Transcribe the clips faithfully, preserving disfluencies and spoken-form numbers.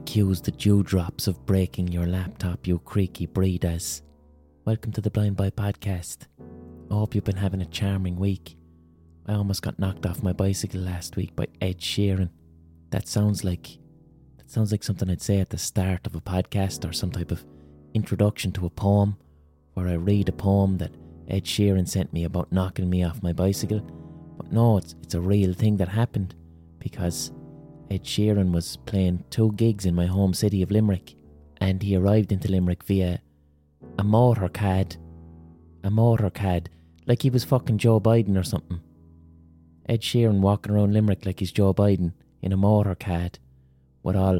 cue the dewdrops of breaking your laptop, you creaky breeders. Welcome to the Blind Boy Podcast. I hope you've been having a charming week. I almost got knocked off my bicycle last week by Ed Sheeran. That sounds like that sounds like something I'd say at the start of a podcast or some type of introduction to a poem, where I read a poem that Ed Sheeran sent me about knocking me off my bicycle. But no, it's it's a real thing that happened, because Ed Sheeran was playing two gigs in my home city of Limerick, and he arrived into Limerick via a motorcad. A motorcad, like he was fucking Joe Biden or something. Ed Sheeran walking around Limerick like he's Joe Biden in a motorcad with all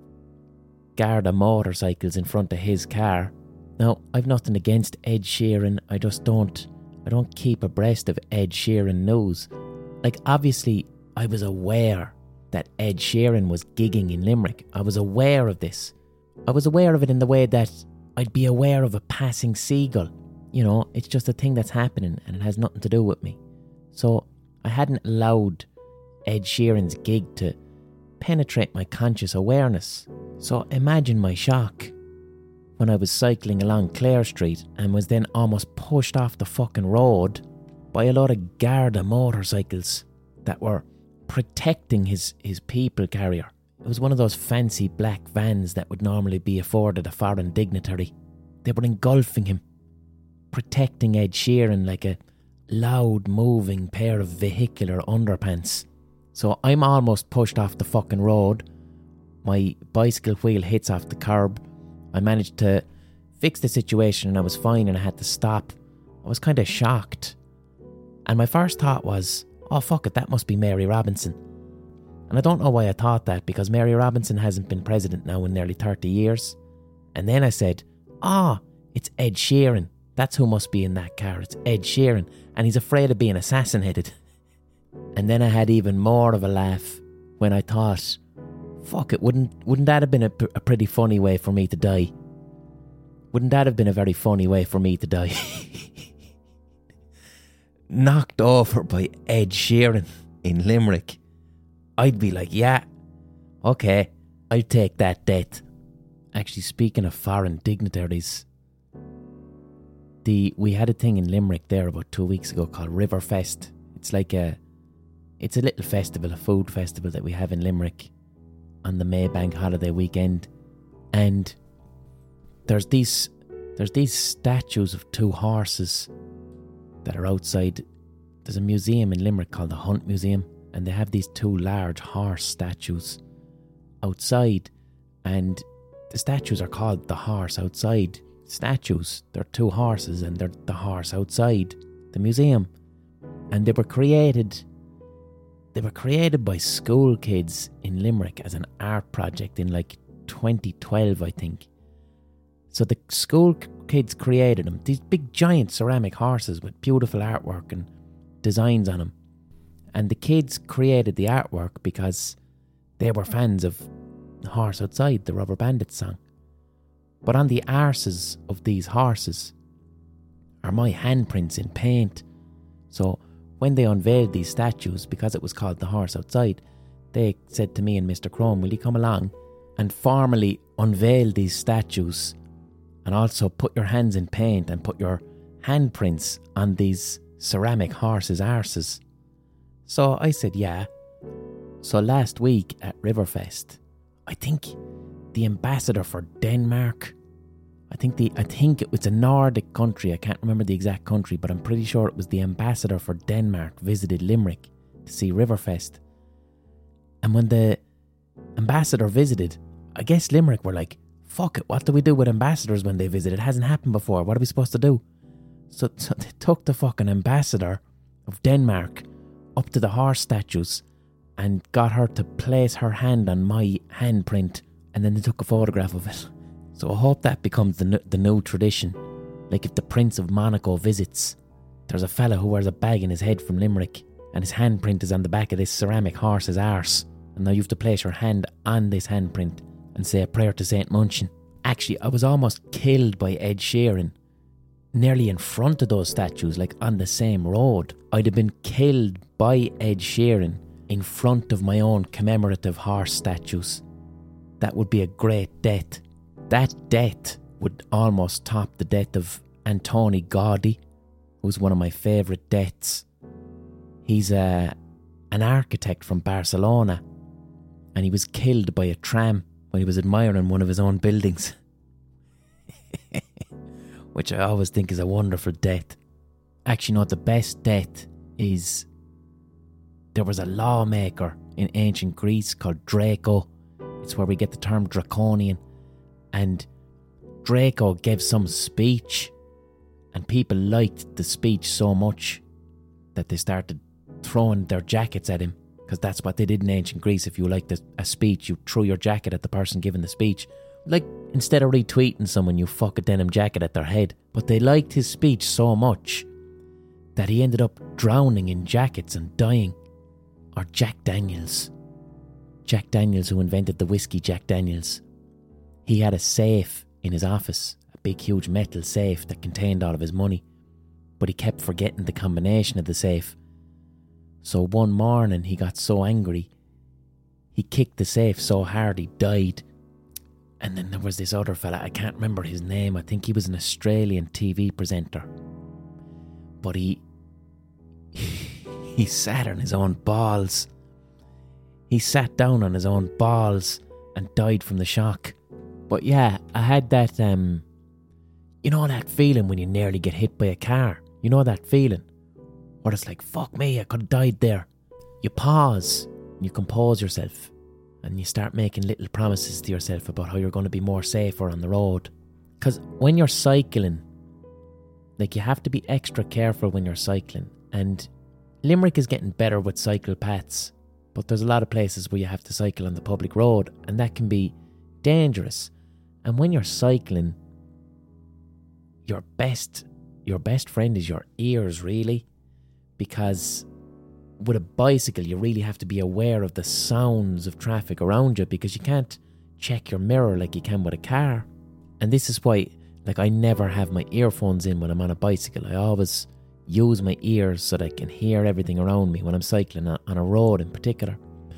Garda motorcycles in front of his car. Now, I've nothing against Ed Sheeran, I just don't I don't keep abreast of Ed Sheeran news. Like, obviously I was aware that Ed Sheeran was gigging in Limerick. I was aware of this. I was aware of it in the way that I'd be aware of a passing seagull. You know, it's just a thing that's happening and it has nothing to do with me. So I hadn't allowed Ed Sheeran's gig to penetrate my conscious awareness. So imagine my shock when I was cycling along Clare Street and was then almost pushed off the fucking road by a lot of Garda motorcycles that were protecting his, his people carrier. It was one of those fancy black vans that would normally be afforded a foreign dignitary. They were engulfing him, protecting Ed Sheeran like a loud moving pair of vehicular underpants. So I'm almost pushed off the fucking road. My bicycle wheel hits off the curb. I managed to fix the situation and I was fine, and I had to stop. I was kind of shocked. And my first thought was, oh fuck it, that must be Mary Robinson. And I don't know why I thought that, because Mary Robinson hasn't been president now in nearly thirty years. And then I said, ah, oh, it's Ed Sheeran. That's who must be in that car. It's Ed Sheeran. And he's afraid of being assassinated. And then I had even more of a laugh when I thought, fuck it, wouldn't wouldn't that have been a, a pretty funny way for me to die? Wouldn't that have been a very funny way for me to die? Knocked over by Ed Sheeran in Limerick. I'd be like, yeah, okay, I'll take that death. Actually, speaking of foreign dignitaries, the we had a thing in Limerick there about two weeks ago called Riverfest. It's like a, it's a little festival, a food festival that we have in Limerick on the Maybank holiday weekend. And there's these, there's these statues of two horses that are outside. There's a museum in Limerick called the Hunt Museum, and they have these two large horse statues outside, and the statues are called the Horse Outside statues. They're two horses and they're the horse outside the museum, and they were created they were created by school kids in Limerick as an art project in like twenty twelve, I think. So the school kids created them, these big giant ceramic horses with beautiful artwork and designs on them. And the kids created the artwork because they were fans of The Horse Outside, the Rubber Bandits song. But on the arses of these horses are my handprints in paint. So when they unveiled these statues, because it was called The Horse Outside, they said to me and Mister Crone, will you come along and formally unveil these statues and also put your hands in paint and put your handprints on these ceramic horses' arses? So I said, yeah. So last week at Riverfest, I think the ambassador for Denmark, I think the I think it was a Nordic country, I can't remember the exact country, but I'm pretty sure it was the ambassador for Denmark visited Limerick to see Riverfest. And when the ambassador visited, I guess Limerick were like, fuck it, what do we do with ambassadors when they visit? It hasn't happened before, what are we supposed to do? So, so they took the fucking ambassador of Denmark up to the horse statues and got her to place her hand on my handprint, and then they took a photograph of it. So I hope that becomes the the new tradition. Like if the Prince of Monaco visits, there's a fella who wears a bag in his head from Limerick, and his handprint is on the back of this ceramic horse's arse, and now you have to place your hand on this handprint and say a prayer to Saint Munchin. Actually, I was almost killed by Ed Sheeran nearly in front of those statues, like on the same road. I'd have been killed by Ed Sheeran in front of my own commemorative horse statues. that would be a great death. That death would almost top the death of Antoni Gaudi, who's one of my favourite deaths. He's a, an architect from Barcelona, and he was killed by a tram when he was admiring one of his own buildings. Which I always think is a wonderful death. Actually, no, the best death is... There was a lawmaker in ancient Greece called Draco. It's where we get the term draconian. And Draco gave some speech, and people liked the speech so much that they started throwing their jackets at him, because that's what they did in ancient Greece. If you liked a, a speech, you threw your jacket at the person giving the speech. Like, instead of retweeting someone, you fuck a denim jacket at their head. But they liked his speech so much that he ended up drowning in jackets and dying. Or Jack Daniels. Jack Daniels, who invented the whiskey Jack Daniels. He had a safe in his office, a big huge metal safe that contained all of his money. But he kept forgetting the combination of the safe. So one morning he got so angry, he kicked the safe so hard he died. And then there was this other fella, I can't remember his name, I think he was an Australian T V presenter. But he... he sat on his own balls. He sat down on his own balls and died from the shock. But yeah, I had that, um... you know that feeling when you nearly get hit by a car? You know that feeling? Where it's like, fuck me, I could have died there. You pause, you compose yourself, and you start making little promises to yourself about how you're going to be more safer on the road. Because when you're cycling, like, you have to be extra careful when you're cycling. And Limerick is getting better with cycle paths, but there's a lot of places where you have to cycle on the public road, and that can be dangerous. And when you're cycling, your best your best friend is your ears, really, because with a bicycle you really have to be aware of the sounds of traffic around you, because you can't check your mirror like you can with a car. And this is why, like, I never have my earphones in when I'm on a bicycle. I always use my ears so that I can hear everything around me when I'm cycling on a road in particular.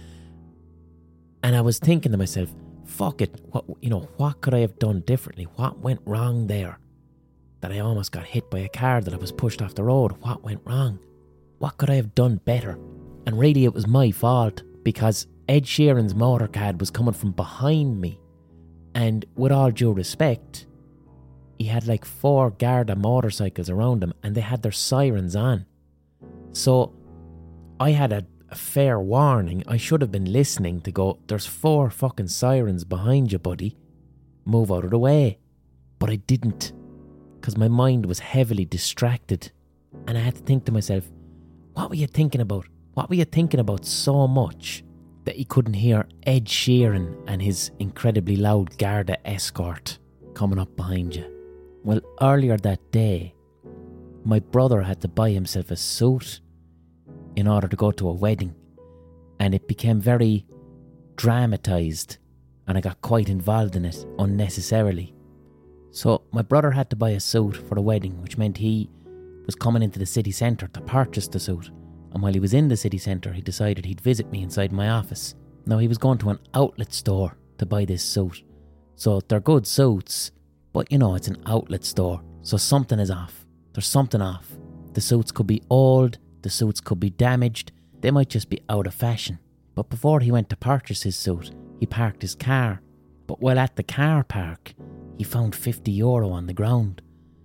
And I was thinking to myself, fuck it, what, you know, what could I have done differently? What went wrong there? That I almost got hit by a car, that I was pushed off the road. What went wrong? What could I have done better? And really it was my fault, because Ed Sheeran's motorcad was coming from behind me. And with all due respect, he had like four Garda motorcycles around him, and they had their sirens on. So I had a, a fair warning. I should have been listening to go, there's four fucking sirens behind you, buddy. Move out of the way. But I didn't, because my mind was heavily distracted. And I had to think to myself, what were you thinking about? What were you thinking about so much that you couldn't hear Ed Sheeran and his incredibly loud Garda escort coming up behind you? Well, earlier that day, my brother had to buy himself a suit in order to go to a wedding, and it became very dramatised, and I got quite involved in it unnecessarily. So my brother had to buy a suit for the wedding, which meant he was coming into the city centre to purchase the suit. And while he was in the city centre, he decided he'd visit me inside my office. Now, he was going to an outlet store to buy this suit. So they're good suits, but you know, it's an outlet store, so something is off. There's something off. The suits could be old, the suits could be damaged, they might just be out of fashion. But before he went to purchase his suit, he parked his car. But while at the car park, he found fifty euro on the ground.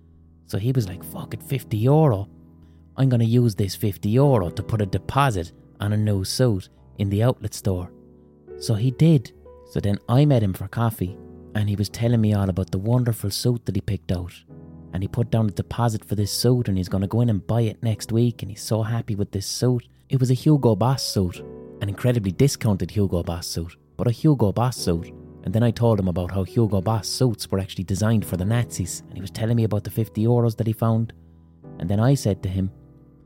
So he was like, fuck it, fifty euro. I'm going to use this fifty euro to put a deposit on a new suit in the outlet store. So he did. So then I met him for coffee, and he was telling me all about the wonderful suit that he picked out. And he put down a deposit for this suit, and he's going to go in and buy it next week, and he's so happy with this suit. It was a Hugo Boss suit, an incredibly discounted Hugo Boss suit, but a Hugo Boss suit. And then I told him about how Hugo Boss suits were actually designed for the Nazis, and he was telling me about the fifty euros that he found. And then I said to him,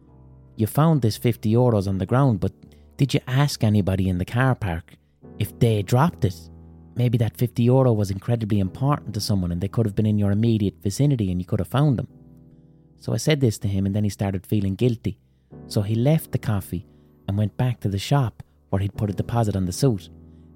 you found this fifty euros on the ground, but did you ask anybody in the car park if they dropped it? Maybe that fifty euro was incredibly important to someone, and they could have been in your immediate vicinity and you could have found them. So I said this to him, and then he started feeling guilty. So he left the coffee and went back to the shop where he'd put a deposit on the suit.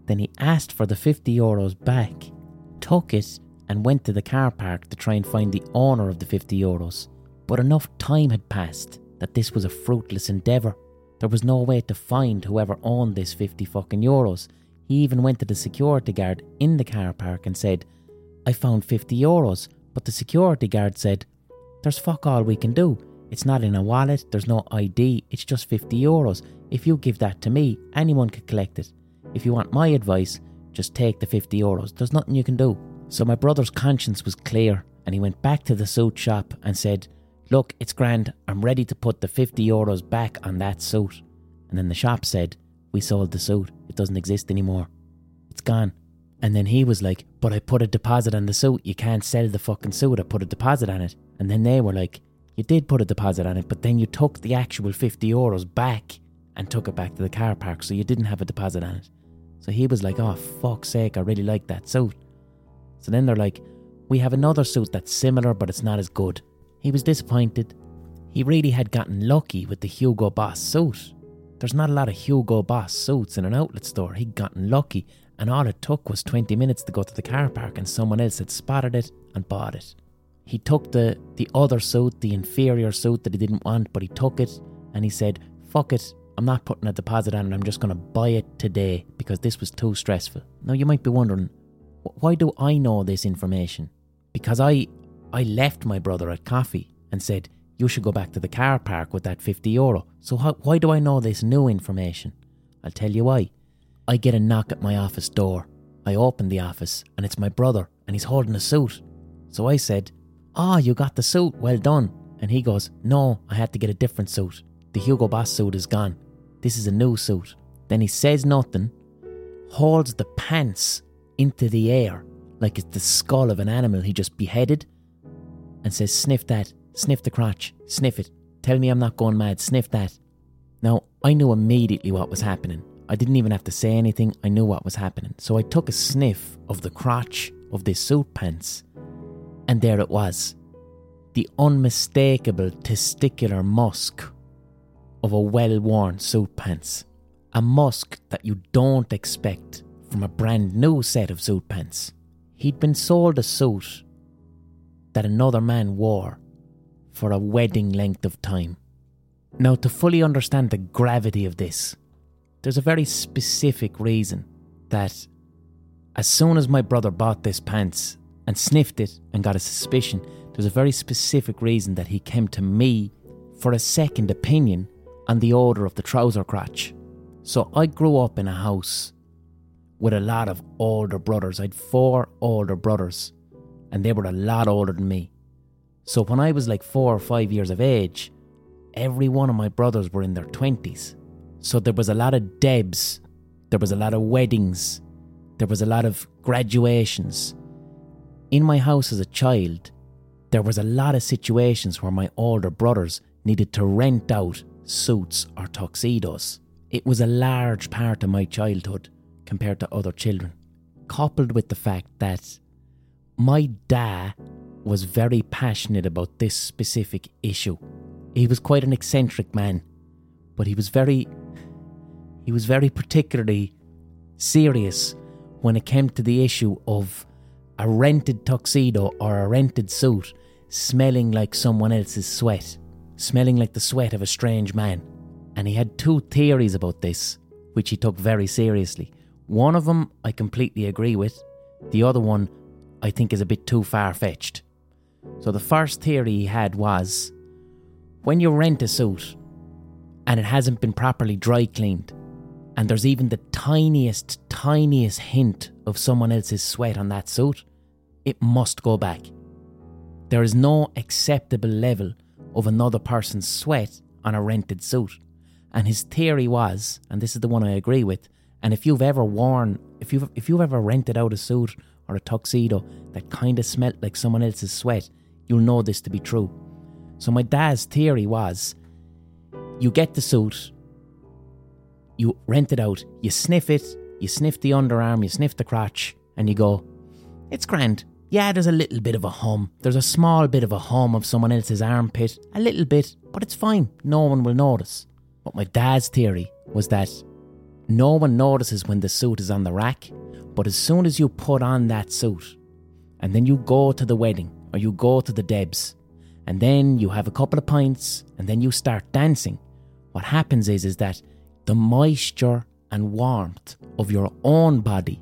Then he asked for the fifty euros back, took it and went to the car park to try and find the owner of the fifty euros. But enough time had passed that this was a fruitless endeavour. There was no way to find whoever owned this fifty fucking euros. He even went to the security guard in the car park and said, I found fifty euros, but the security guard said, there's fuck all we can do. It's not in a wallet, there's no I D, it's just fifty euros. If you give that to me, anyone could collect it. If you want my advice, just take the fifty euros. There's nothing you can do. So my brother's conscience was clear and he went back to the suit shop and said, look, it's grand, I'm ready to put the fifty euros back on that suit. And then the shop said, we sold the suit, it doesn't exist anymore. It's gone. And then he was like, but I put a deposit on the suit, you can't sell the fucking suit, I put a deposit on it. And then they were like, you did put a deposit on it, but then you took the actual fifty euros back and took it back to the car park, so you didn't have a deposit on it. So he was like, oh fuck's sake, I really like that suit. So then they're like, we have another suit that's similar but it's not as good. He was disappointed. He really had gotten lucky with the Hugo Boss suit. There's not a lot of Hugo Boss suits in an outlet store. He'd gotten lucky and all it took was twenty minutes to go to the car park and someone else had spotted it and bought it. He took the, the other suit, the inferior suit that he didn't want, but he took it and he said, fuck it, I'm not putting a deposit on it, I'm just going to buy it today because this was too stressful. Now you might be wondering, why do I know this information? Because I I left my brother at coffee and said, you should go back to the car park with that fifty euro. So how, why do I know this new information? I'll tell you why. I get a knock at my office door. I open the office and it's my brother and he's holding a suit. So I said, oh, you got the suit, well done. And he goes, no, I had to get a different suit. The Hugo Boss suit is gone. This is a new suit. Then he says nothing, holds the pants into the air like it's the skull of an animal he just beheaded and says, sniff that, sniff the crotch, sniff it. Tell me I'm not going mad, sniff that. Now, I knew immediately what was happening. I didn't even have to say anything, I knew what was happening. So I took a sniff of the crotch of this suit pants. And there it was, the unmistakable testicular musk of a well-worn suit pants. A musk that you don't expect from a brand new set of suit pants. He'd been sold a suit that another man wore for a wedding length of time. Now, to fully understand the gravity of this, there's a very specific reason that as soon as my brother bought this pants and sniffed it and got a suspicion, there's a very specific reason that he came to me for a second opinion on the odour of the trouser crotch. So I grew up in a house with a lot of older brothers. I had four older brothers and they were a lot older than me. So when I was like four or five years of age, every one of my brothers were in their twenties. So there was a lot of debs, there was a lot of weddings, there was a lot of graduations. In my house as a child, there was a lot of situations where my older brothers needed to rent out suits or tuxedos. It was a large part of my childhood compared to other children, coupled with the fact that my dad was very passionate about this specific issue. He was quite an eccentric man, but he was very, he was very particularly serious when it came to the issue of a rented tuxedo or a rented suit smelling like someone else's sweat, smelling like the sweat of a strange man. And he had two theories about this, which he took very seriously. One of them I completely agree with. The other one I think is a bit too far-fetched. So the first theory he had was, when you rent a suit and it hasn't been properly dry cleaned, and there's even the tiniest, tiniest hint of someone else's sweat on that suit, it must go back. There is no acceptable level of another person's sweat on a rented suit. And his theory was, and this is the one I agree with, and if you've ever worn, if you've, if you've ever rented out a suit or a tuxedo that kind of smelled like someone else's sweat, you'll know this to be true. So my dad's theory was, you get the suit, you rent it out, you sniff it, you sniff the underarm, you sniff the crotch, and you go, it's grand. Yeah, there's a little bit of a hum. There's a small bit of a hum of someone else's armpit. A little bit, but it's fine. No one will notice. But my dad's theory was that No one notices when the suit is on the rack, but as soon as you put on that suit, and then you go to the wedding, or you go to the Debs, and then you have a couple of pints, and then you start dancing, what happens is, is that the moisture and warmth of your own body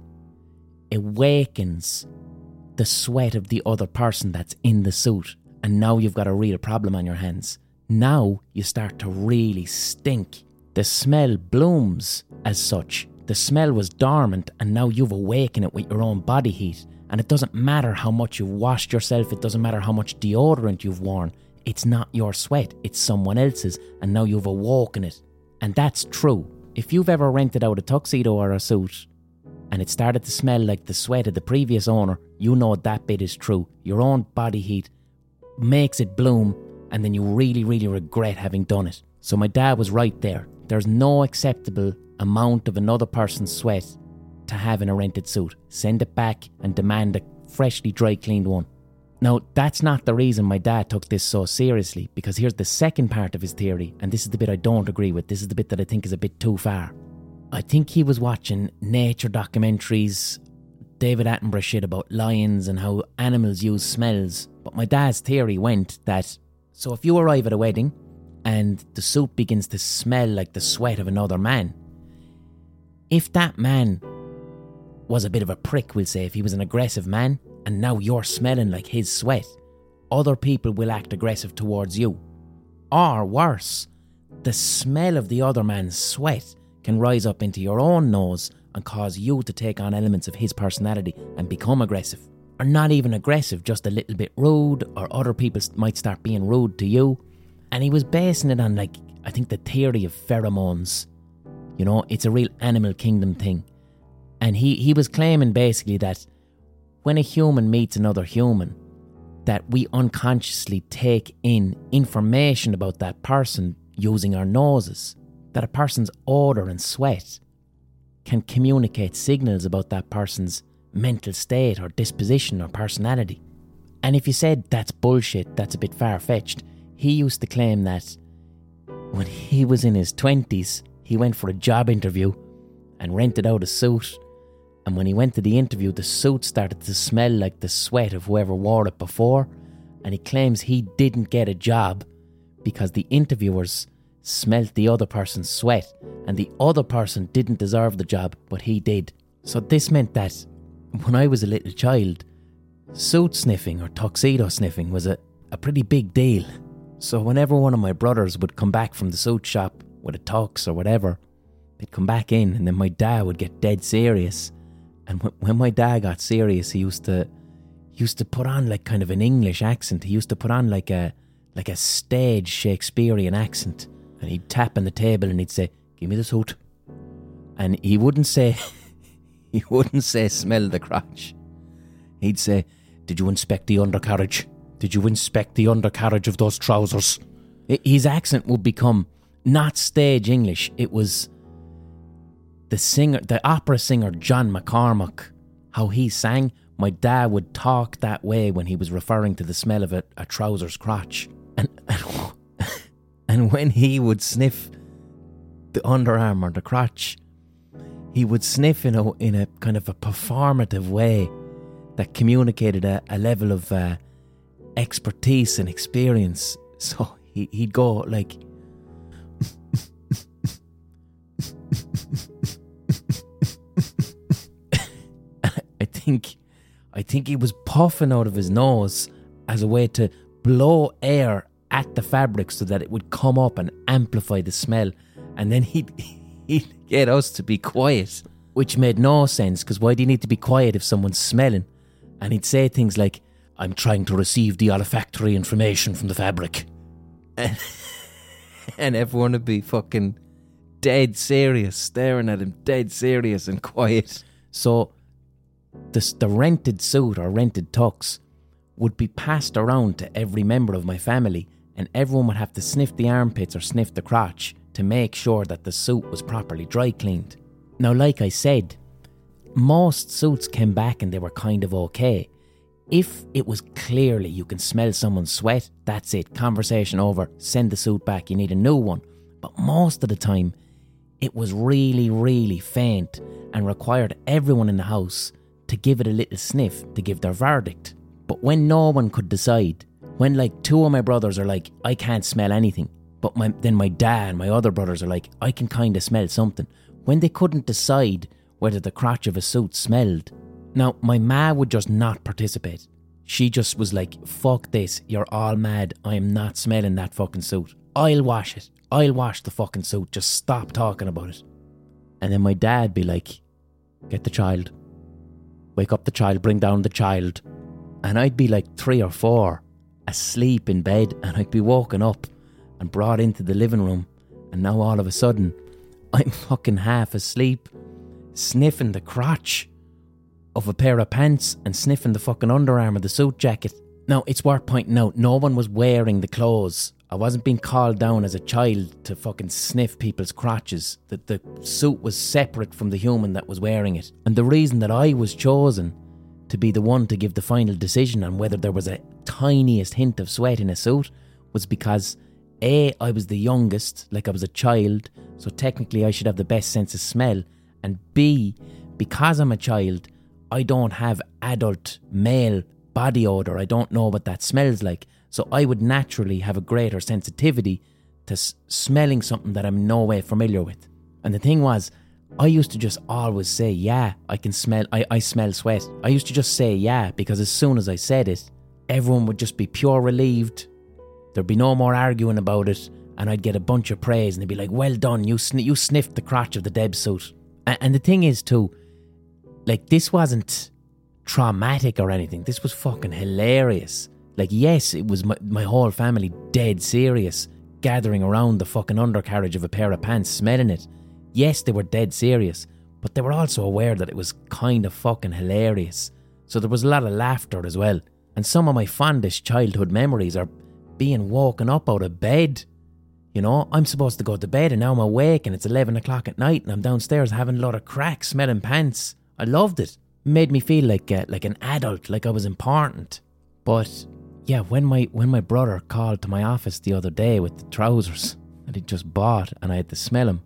awakens the sweat of the other person that's in the suit. And now you've got a real problem on your hands. Now you start to really stink. The smell blooms as such. The smell was dormant and now you've awakened it with your own body heat. And it doesn't matter how much you've washed yourself. It doesn't matter how much deodorant you've worn. It's not your sweat. It's someone else's. And now you've awoken it. And that's true. If you've ever rented out a tuxedo or a suit and it started to smell like the sweat of the previous owner, you know that bit is true. Your own body heat makes it bloom and then you really, really regret having done it. So my dad was right there. There's no acceptable amount of another person's sweat to have in a rented suit. Send it back and demand a freshly dry cleaned one. Now, that's not the reason my dad took this so seriously, because here's the second part of his theory, and this is the bit I don't agree with. This is the bit that I think is a bit too far. I think he was watching nature documentaries, David Attenborough shit about lions and how animals use smells. But my dad's theory went that, so if you arrive at a wedding and the suit begins to smell like the sweat of another man, if that man was a bit of a prick, we'll say, if he was an aggressive man, and now you're smelling like his sweat, other people will act aggressive towards you. Or worse, the smell of the other man's sweat can rise up into your own nose and cause you to take on elements of his personality and become aggressive. Or not even aggressive, just a little bit rude, or other people might start being rude to you. And he was basing it on, like, I think the theory of pheromones. You know, it's a real animal kingdom thing. And he, he was claiming basically that when a human meets another human, that we unconsciously take in information about that person using our noses. That a person's odour and sweat can communicate signals about that person's mental state or disposition or personality. And if you said that's bullshit, that's a bit far-fetched, he used to claim that when he was in his twenties, he went for a job interview and rented out a suit. And when he went to the interview, the suit started to smell like the sweat of whoever wore it before. And he claims he didn't get a job because the interviewers smelt the other person's sweat. And the other person didn't deserve the job, but he did. So this meant that when I was a little child, suit sniffing or tuxedo sniffing was a, a pretty big deal. So whenever one of my brothers would come back from the suit shop with a tux or whatever, they'd come back in and then my dad would get dead serious. And when my dad got serious, he used to he used to put on like kind of an English accent. He used to put on like a like a stage Shakespearean accent. And he'd tap on the table and he'd say, "Give me the suit." And he wouldn't say, he wouldn't say, "Smell the crotch." He'd say, "Did you inspect the undercarriage? Did you inspect the undercarriage of those trousers?" His accent would become not stage English. It was the singer, the opera singer John McCormack, how he sang. My dad would talk that way when he was referring to the smell of a, a trouser's crotch. And, and and when he would sniff the underarm or the crotch, he would sniff in a in a kind of a performative way that communicated a, a level of uh, expertise and experience. So he, he'd go like, I think, I think he was puffing out of his nose as a way to blow air at the fabric so that it would come up and amplify the smell. And then he'd, he'd get us to be quiet, which made no sense, because why do you need to be quiet if someone's smelling? And he'd say things like, "I'm trying to receive the olfactory information from the fabric." And, and everyone would be fucking dead serious, staring at him, dead serious and quiet. So the, the rented suit or rented tux would be passed around to every member of my family, and everyone would have to sniff the armpits or sniff the crotch to make sure that the suit was properly dry cleaned. Now, like I said, most suits came back and they were kind of okay. If it was clearly you can smell someone's sweat, that's it, conversation over, send the suit back, you need a new one. But most of the time, it was really, really faint and required everyone in the house to give it a little sniff to give their verdict. But when no one could decide, when like two of my brothers are like, I can't smell anything, but my, then my dad and my other brothers are like, I can kind of smell something. When they couldn't decide whether the crotch of a suit smelled. Now, my ma would just not participate. She just was like, fuck this, you're all mad, I am not smelling that fucking suit. I'll wash it. I'll wash the fucking suit. Just stop talking about it. And then my dad be like, get the child. Wake up the child, bring down the child. And I'd be like three or four, asleep in bed, and I'd be woken up and brought into the living room. And now all of a sudden, I'm fucking half asleep, sniffing the crotch of a pair of pants and sniffing the fucking underarm of the suit jacket. Now, it's worth pointing out, no one was wearing the clothes. I wasn't being called down as a child to fucking sniff people's crotches. That the suit was separate from the human that was wearing it. And the reason that I was chosen to be the one to give the final decision on whether there was a tiniest hint of sweat in a suit was because A, I was the youngest, like I was a child, so technically I should have the best sense of smell. And B, because I'm a child, I don't have adult male body odour. I don't know what that smells like. So I would naturally have a greater sensitivity to s- smelling something that I'm no way familiar with. And the thing was, I used to just always say, yeah, I can smell, I, I smell sweat. I used to just say, yeah, because as soon as I said it, everyone would just be pure relieved. There'd be no more arguing about it. And I'd get a bunch of praise and they'd be like, well done, you sn- you sniffed the crotch of the Deb suit. And, and the thing is too, like this wasn't traumatic or anything. This was fucking hilarious. Like, yes, it was my, my whole family dead serious, gathering around the fucking undercarriage of a pair of pants, smelling it. Yes, they were dead serious, but they were also aware that it was kind of fucking hilarious. So there was a lot of laughter as well. And some of my fondest childhood memories are being woken up out of bed. You know, I'm supposed to go to bed and now I'm awake and it's eleven o'clock at night and I'm downstairs having a lot of crack, smelling pants. I loved it. It made me feel like uh, like an adult, like I was important. But yeah, when my when my brother called to my office the other day with the trousers that he'd just bought and I had to smell them,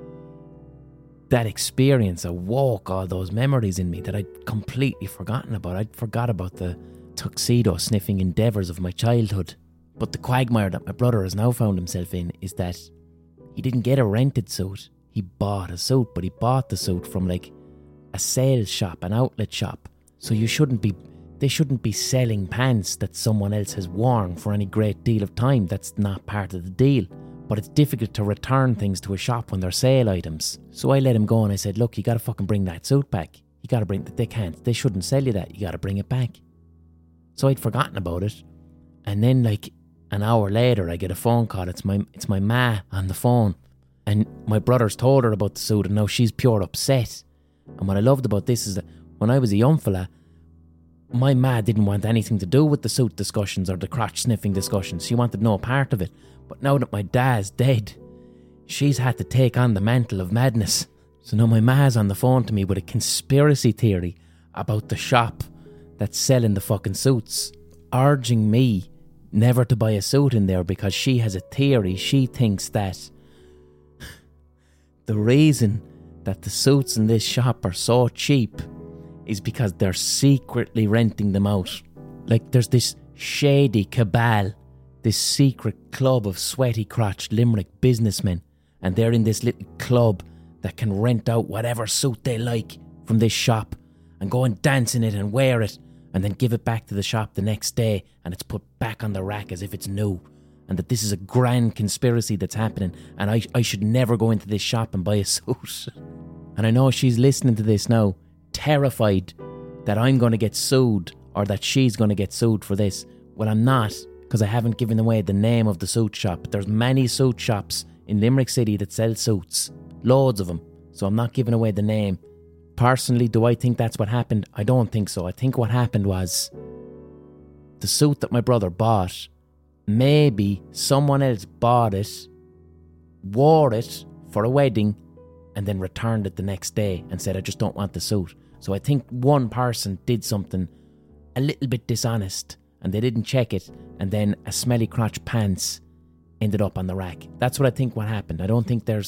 that experience awoke all those memories in me that I'd completely forgotten about. I'd forgot about the tuxedo sniffing endeavours of my childhood. But the quagmire that my brother has now found himself in is that he didn't get a rented suit. He bought a suit, but he bought the suit from like a sales shop, an outlet shop. So you shouldn't be... They shouldn't be selling pants that someone else has worn for any great deal of time. That's not part of the deal. But it's difficult to return things to a shop when they're sale items. So I let him go and I said, look, you gotta fucking bring that suit back. You gotta bring... They can't. They shouldn't sell you that. You gotta bring it back. So I'd forgotten about it. And then like an hour later, I get a phone call. It's my it's my ma on the phone. And my brother's told her about the suit and now she's pure upset. And what I loved about this is that when I was a young fella, my ma didn't want anything to do with the suit discussions or the crotch sniffing discussions. She wanted no part of it. But now that my dad's dead, she's had to take on the mantle of madness. So now my ma's on the phone to me with a conspiracy theory about the shop that's selling the fucking suits, urging me never to buy a suit in there because she has a theory. She thinks that the reason that the suits in this shop are so cheap is because they're secretly renting them out. Like there's this shady cabal, this secret club of sweaty crotched Limerick businessmen, and they're in this little club that can rent out whatever suit they like from this shop and go and dance in it and wear it and then give it back to the shop the next day and it's put back on the rack as if it's new. And that this is a grand conspiracy that's happening and I, I should never go into this shop and buy a suit. And I know she's listening to this now, terrified that I'm going to get sued or that she's going to get sued for this. Well, I'm not, because I haven't given away the name of the suit shop. There's many suit shops in Limerick City that sell suits, loads of them, so I'm not giving away the name. Personally, do I think that's what happened? I don't think so. I think what happened was the suit that my brother bought, maybe someone else bought it, wore it for a wedding, and then returned it the next day and said, I just don't want the suit. So I think one person did something a little bit dishonest and they didn't check it, and then a smelly crotch pants ended up on the rack. That's what I think what happened. I don't think there's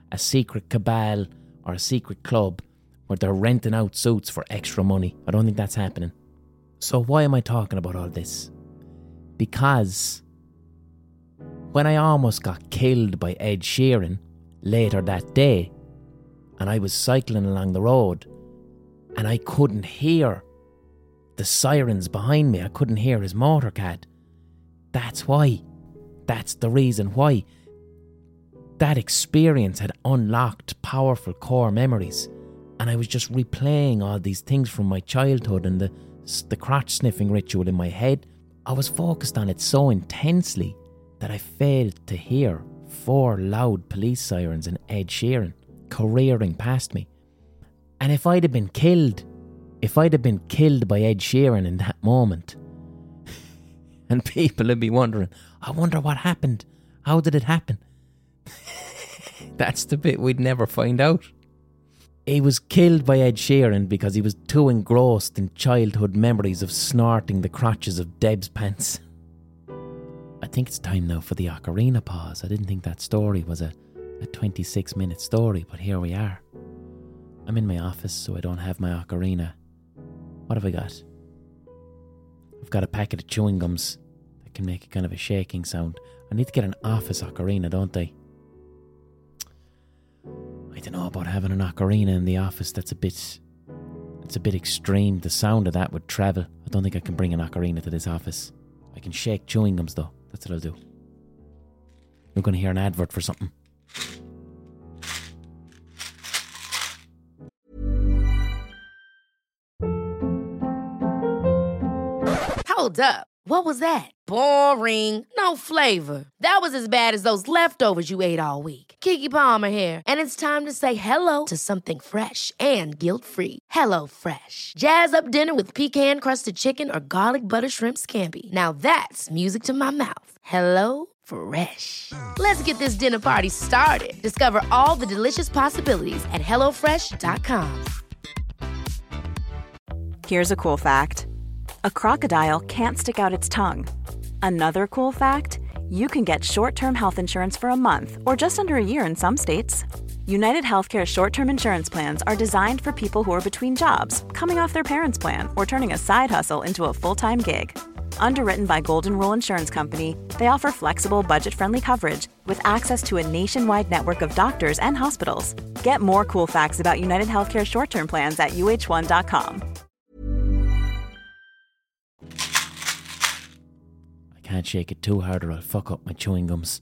a secret cabal or a secret club where they're renting out suits for extra money. I don't think that's happening. So why am I talking about all this? Because when I almost got killed by Ed Sheeran later that day, and I was cycling along the road, and I couldn't hear the sirens behind me. I couldn't hear his motorcad. That's why. That's the reason why. That experience had unlocked powerful core memories, and I was just replaying all these things from my childhood and the, the crotch sniffing ritual in my head. I was focused on it so intensely that I failed to hear four loud police sirens and Ed Sheeran careering past me. And if I'd have been killed, if I'd have been killed by Ed Sheeran in that moment, and people would be wondering, I wonder what happened. How did it happen? That's the bit we'd never find out. He was killed by Ed Sheeran because he was too engrossed in childhood memories of snorting the crotches of Deb's pants. I think it's time now for the ocarina pause. I didn't think that story was a, a twenty-six minute story, but here we are. I'm in my office, so I don't have my ocarina. What have I got? I've got a packet of chewing gums that can make a kind of a shaking sound. I need to get an office ocarina, don't I? I don't know about having an ocarina in the office. That's a bit... It's a bit extreme. The sound of that would travel. I don't think I can bring an ocarina to this office. I can shake chewing gums though. That's what I'll do. You're going to hear an advert for something. Hold up. What was that? Boring. No flavor. That was as bad as those leftovers you ate all week. Keke Palmer here. And it's time to say hello to something fresh and guilt-free. Hello Fresh. Jazz up dinner with pecan-crusted chicken or garlic butter shrimp scampi. Now that's music to my mouth. Hello Fresh. Let's get this dinner party started. Discover all the delicious possibilities at hello fresh dot com. Here's a cool fact. A crocodile can't stick out its tongue. Another cool fact, you can get short-term health insurance for a month or just under a year in some states. United Healthcare short-term insurance plans are designed for people who are between jobs, coming off their parents' plan, or turning a side hustle into a full-time gig. Underwritten by Golden Rule Insurance Company, they offer flexible, budget-friendly coverage with access to a nationwide network of doctors and hospitals. Get more cool facts about United Healthcare short-term plans at U H one dot com. Can't shake it too hard or I'll fuck up my chewing gums.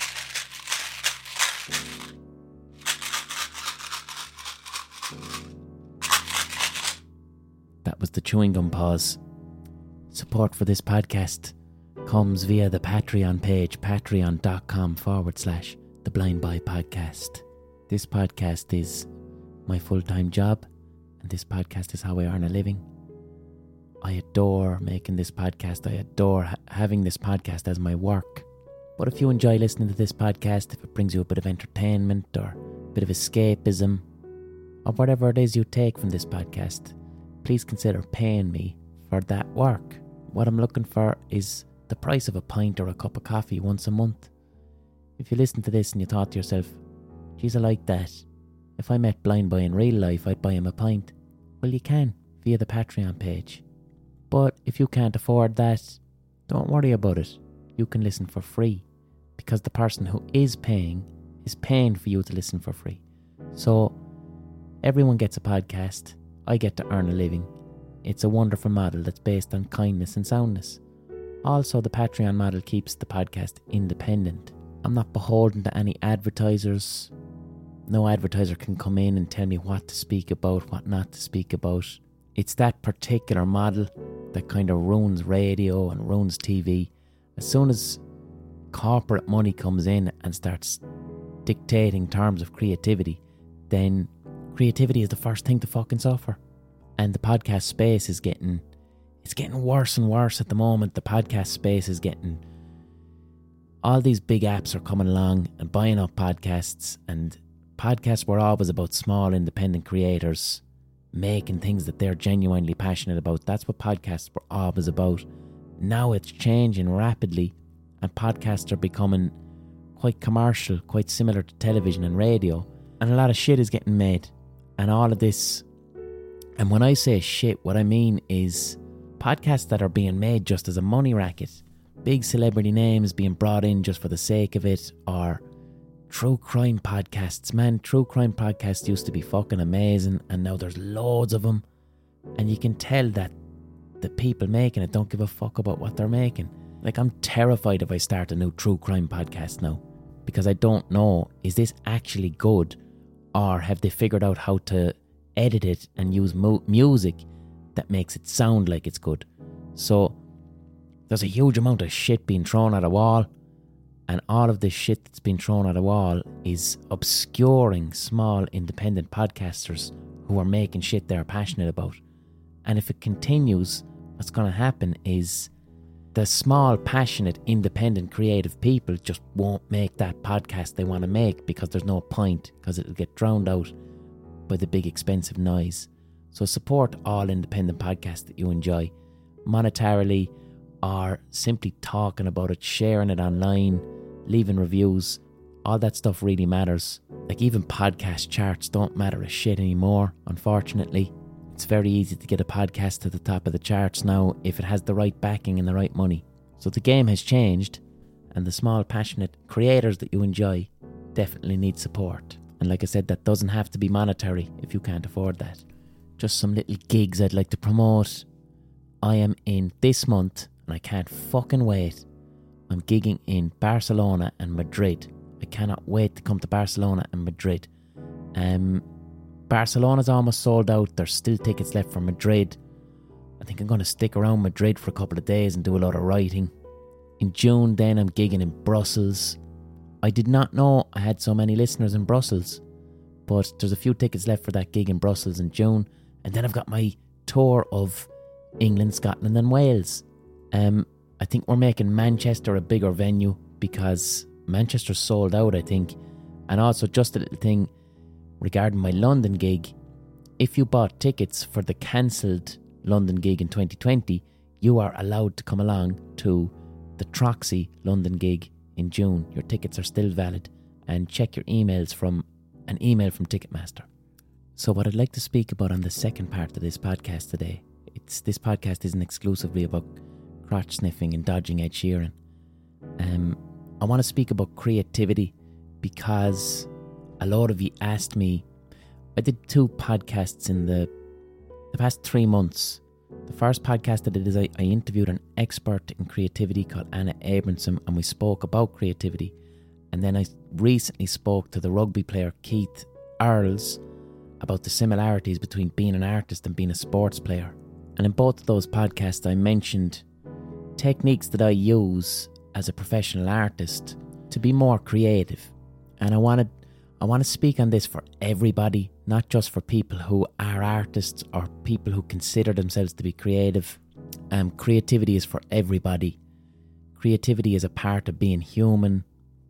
That was the chewing gum pause. Support for this podcast comes via the Patreon page, patreon.com forward slash the Blind Boy Podcast. This podcast is my full-time job, and this podcast is how I earn a living. I adore making this podcast. I adore ha- having this podcast as my work. But if you enjoy listening to this podcast, if it brings you a bit of entertainment or a bit of escapism, or whatever it is you take from this podcast, please consider paying me for that work. What I'm looking for is the price of a pint or a cup of coffee once a month. If you listen to this and you thought to yourself, geez, I like that. If I met Blind Boy in real life, I'd buy him a pint. Well, you can via the Patreon page. But if you can't afford that, don't worry about it. You can listen for free, because the person who is paying is paying for you to listen for free. So everyone gets a podcast. I get to earn a living. It's a wonderful model that's based on kindness and soundness. Also, the Patreon model keeps the podcast independent. I'm not beholden to any advertisers. No advertiser can come in and tell me what to speak about, what not to speak about. It's that particular model that kind of ruins radio and ruins T V. As soon as corporate money comes in and starts dictating terms of creativity, then creativity is the first thing to fucking suffer. And the podcast space is getting, it's getting worse and worse at the moment. The podcast space is getting, all these big apps are coming along and buying up podcasts, and podcasts were always about small independent creators making things that they're genuinely passionate about. That's what podcasts were always about. Now it's changing rapidly, and podcasts are becoming quite commercial, quite similar to television and radio. And a lot of shit is getting made. And all of this, and when I say shit, what I mean is podcasts that are being made just as a money racket. Big celebrity names being brought in just for the sake of it, or true crime podcasts. Man, true crime podcasts used to be fucking amazing, and now there's loads of them. And you can tell that the people making it don't give a fuck about what they're making. Like, I'm terrified if I start a new true crime podcast now, because I don't know, is this actually good, or have they figured out how to edit it and use mu- music that makes it sound like it's good? So there's a huge amount of shit being thrown at a wall, and all of this shit that's been thrown at a wall is obscuring small independent podcasters who are making shit they're passionate about. And if it continues, what's going to happen is the small, passionate, independent, creative people just won't make that podcast they want to make, because there's no point, because it'll get drowned out by the big expensive noise. So support all independent podcasts that you enjoy, monetarily, or simply talking about it, sharing it online, leaving reviews. All that stuff really matters. Like, even podcast charts don't matter a shit anymore, unfortunately. It's very easy to get a podcast to the top of the charts now if it has the right backing and the right money. So the game has changed, and the small, passionate creators that you enjoy definitely need support. And like I said, that doesn't have to be monetary if you can't afford that. Just some little gigs I'd like to promote. I am in this month, and I can't fucking wait. I'm gigging in Barcelona and Madrid. I cannot wait to come to Barcelona and Madrid. Um... Barcelona's almost sold out. There's still tickets left for Madrid. I think I'm going to stick around Madrid for a couple of days and do a lot of writing. In June then I'm gigging in Brussels. I did not know I had so many listeners in Brussels, but there's a few tickets left for that gig in Brussels in June. And then I've got my tour of England, Scotland and Wales. Um, I think we're making Manchester a bigger venue, because Manchester's sold out, I think. And also, just a little thing regarding my London gig, if you bought tickets for the cancelled London gig in twenty twenty, you are allowed to come along to the Troxy London gig in June. Your tickets are still valid, and check your emails from an email from Ticketmaster. So what I'd like to speak about on the second part of this podcast today, it's this podcast isn't exclusively about crotch sniffing and dodging Ed Sheeran. Um, I want to speak about creativity, because a lot of you asked me. I did two podcasts in the the past three months. The first podcast I did is I, I interviewed an expert in creativity called Anna Abramson, and we spoke about creativity. And then I recently spoke to the rugby player Keith Earls about the similarities between being an artist and being a sports player. And in both of those podcasts I mentioned techniques that I use as a professional artist to be more creative. And I wanted I want to speak on this for everybody, not just for people who are artists or people who consider themselves to be creative. Um, creativity is for everybody. Creativity is a part of being human.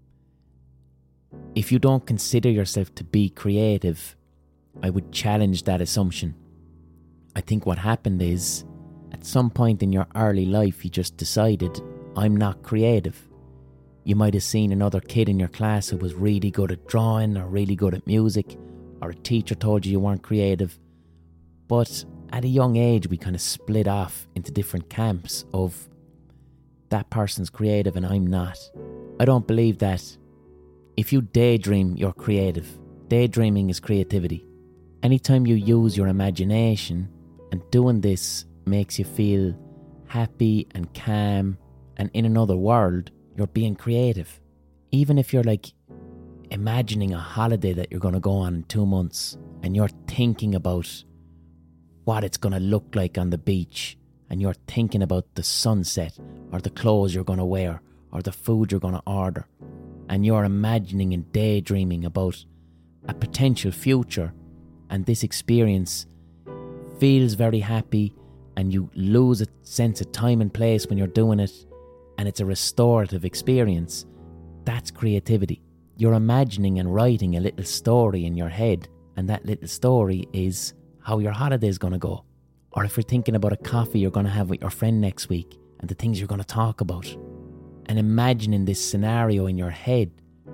If you don't consider yourself to be creative, I would challenge that assumption. I think what happened is, at some point in your early life, you just decided, I'm not creative. You might have seen another kid in your class who was really good at drawing or really good at music, or a teacher told you you weren't creative. But at a young age, we kind of split off into different camps of, that person's creative and I'm not. I don't believe that. If you daydream, you're creative. Daydreaming is creativity. Anytime you use your imagination, and doing this makes you feel happy and calm and in another world, you're being creative. Even if you're like imagining a holiday that you're going to go on in two months and you're thinking about what it's going to look like on the beach, and you're thinking about the sunset or the clothes you're going to wear or the food you're going to order, and you're imagining and daydreaming about a potential future, and this experience feels very happy and you lose a sense of time and place when you're doing it, and it's a restorative experience, that's creativity. You're imagining and writing a little story in your head, and that little story is how your holiday is going to go. Or if you're thinking about a coffee you're going to have with your friend next week and the things you're going to talk about, and imagining this scenario in your head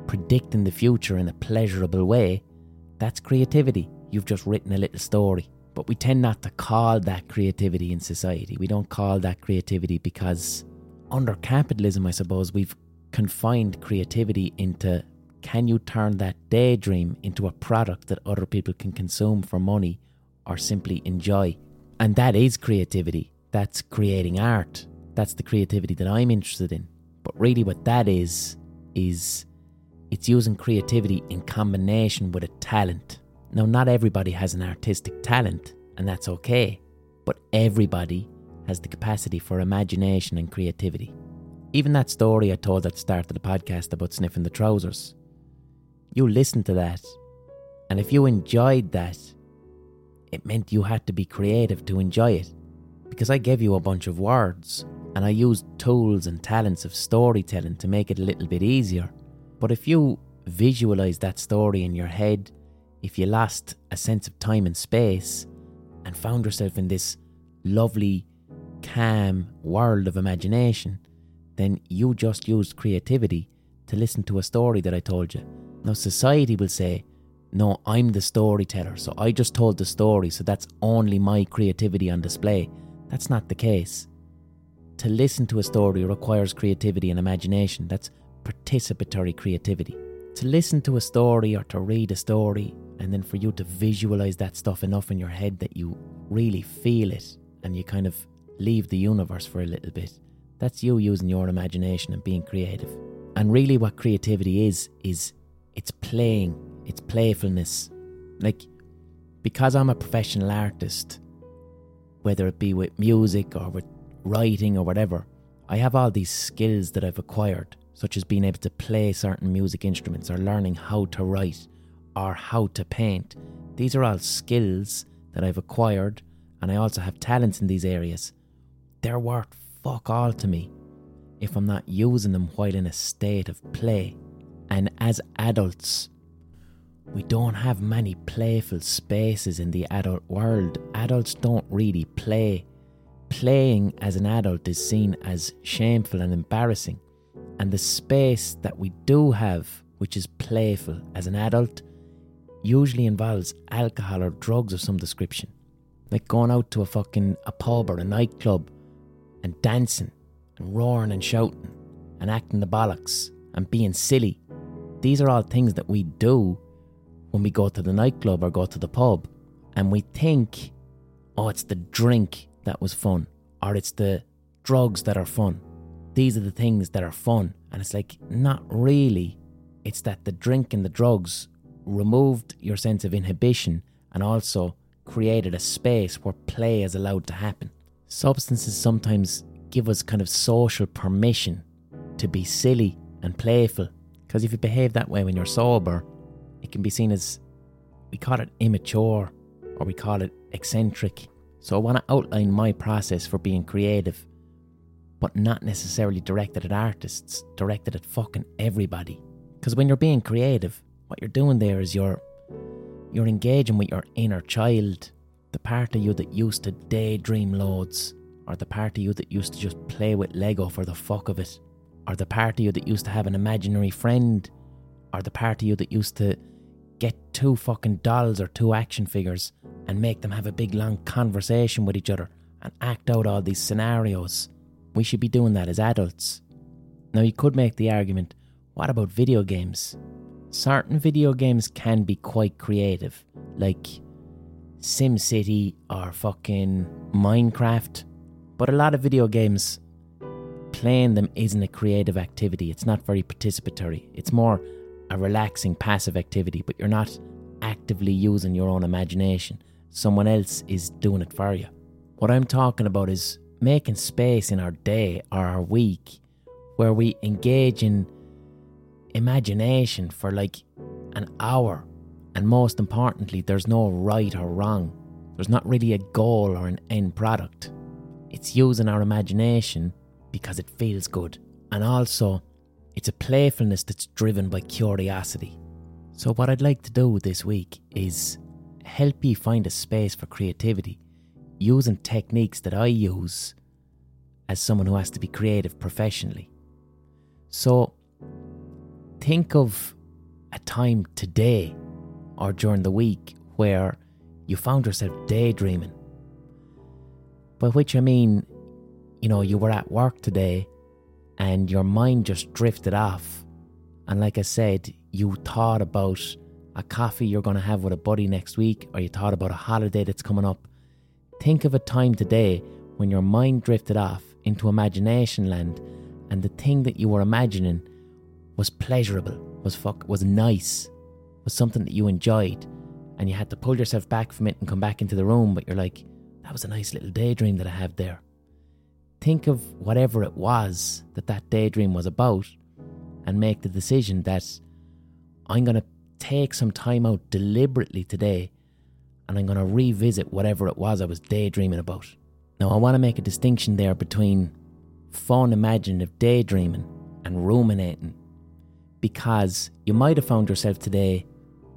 predicting the future in a pleasurable way, that's creativity. You've just written a little story. But we tend not to call that creativity in society. We don't call that creativity because under capitalism, I suppose, we've confined creativity into, can you turn that daydream into a product that other people can consume for money or simply enjoy? And that is creativity. That's creating art. That's the creativity that I'm interested in. But really what that is, is it's using creativity in combination with a talent. Now, not everybody has an artistic talent, and that's okay. But everybody has the capacity for imagination and creativity. Even that story I told at the start of the podcast about sniffing the trousers. You listened to that, and if you enjoyed that, it meant you had to be creative to enjoy it. Because I gave you a bunch of words, and I used tools and talents of storytelling to make it a little bit easier. But if you visualised that story in your head, if you lost a sense of time and space and found yourself in this lovely, calm world of imagination, then you just used creativity to listen to a story that I told you. Now society will say, no, I'm the storyteller, so I just told the story, so that's only my creativity on display. That's not the case. To listen to a story requires creativity and imagination. That's participatory creativity. To listen to a story or to read a story and then for you to visualize that stuff enough in your head that you really feel it and you kind of leave the universe for a little bit, that's you using your imagination and being creative. And really what creativity is, is it's playing, it's playfulness. Like, because I'm a professional artist, whether it be with music or with writing or whatever, I have all these skills that I've acquired, such as being able to play certain music instruments or learning how to write or how to paint. These are all skills that I've acquired, and I also have talents in these areas. They're worth fuck all to me if I'm not using them while in a state of play. And as adults, we don't have many playful spaces in the adult world. Adults don't really play. Playing as an adult is seen as shameful and embarrassing. And the space that we do have, which is playful as an adult, usually involves alcohol or drugs of some description. Like going out to a fucking a pub or a nightclub and dancing and roaring and shouting and acting the bollocks and being silly. These are all things that we do when we go to the nightclub or go to the pub, and we think, oh, it's the drink that was fun, or it's the drugs that are fun. These are the things that are fun. And it's like, not really. It's that the drink and the drugs removed your sense of inhibition and also created a space where play is allowed to happen. Substances sometimes give us kind of social permission to be silly and playful, because if you behave that way when you're sober, it can be seen as, we call it immature or we call it eccentric. So I want to outline my process for being creative, but not necessarily directed at artists, directed at fucking everybody. Because when you're being creative, what you're doing there is you're you're engaging with your inner child, the part of you that used to daydream loads, or the part of you that used to just play with Lego for the fuck of it, or the part of you that used to have an imaginary friend, or the part of you that used to get two fucking dolls or two action figures and make them have a big long conversation with each other and act out all these scenarios. We should be doing that as adults. Now you could make the argument, what about video games? Certain video games can be quite creative, like SimCity or fucking Minecraft. But a lot of video games, playing them isn't a creative activity. It's not very participatory. It's more a relaxing, passive activity, but you're not actively using your own imagination. Someone else is doing it for you. What I'm talking about is making space in our day or our week where we engage in imagination for like an hour. And most importantly, there's no right or wrong. There's not really a goal or an end product. It's using our imagination because it feels good. And also, it's a playfulness that's driven by curiosity. So what I'd like to do this week is help you find a space for creativity using techniques that I use as someone who has to be creative professionally. So think of a time today or during the week where you found yourself daydreaming. By which I mean, you know, you were at work today and your mind just drifted off. And like I said, you thought about a coffee you're going to have with a buddy next week, or you thought about a holiday that's coming up. Think of a time today when your mind drifted off into imagination land, and the thing that you were imagining was pleasurable, was fuck, was nice, was something that you enjoyed, and you had to pull yourself back from it and come back into the room, but you're like, that was a nice little daydream that I have there. Think of whatever it was that that daydream was about, and make the decision that I'm going to take some time out deliberately today, and I'm going to revisit whatever it was I was daydreaming about. Now, I want to make a distinction there between fun imaginative daydreaming and ruminating, because you might have found yourself today